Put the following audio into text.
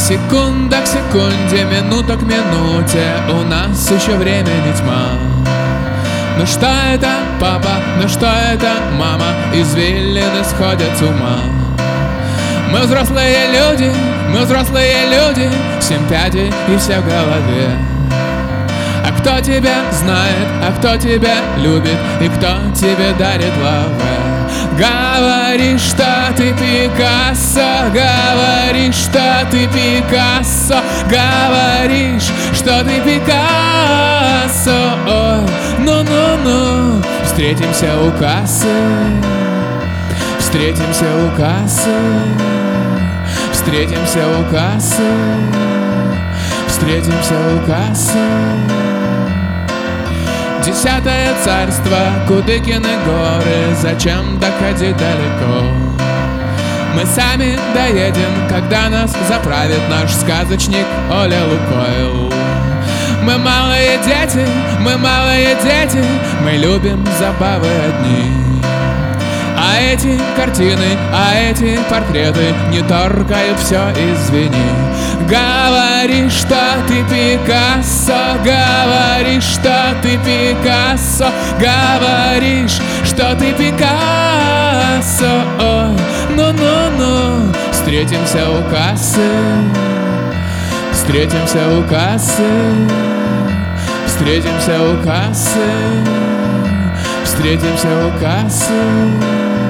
Секунда к секунде, минута к минуте, у нас еще времени тьма. Ну что это, папа, ну что это, мама, извилины сходят с ума. Мы взрослые люди, 7 пядей и все в голове. А кто тебя знает, а кто тебя любит, и кто тебе дарит лаве? Говоришь, что ты Пикассо, говоришь, что ты Пикассо, говоришь, что ты Пикассо. Ой, ну-ну-ну, встретимся у кассы, встретимся у кассы, встретимся у кассы, встретимся у кассы. 10-е царство, Кудыкины горы, зачем доходить далеко? Мы сами доедем, когда нас заправит наш сказочник Оля Лукойл. Мы малые дети, мы любим забавы одни. А эти картины, а эти портреты не торкают, все, извини. Говоришь, что ты Пикассо, говоришь, что ты Пикассо, говоришь, что ты Пикассо. Ой, ну-ну-ну, встретимся у кассы, встретимся у кассы, встретимся у кассы, встретимся у кассы.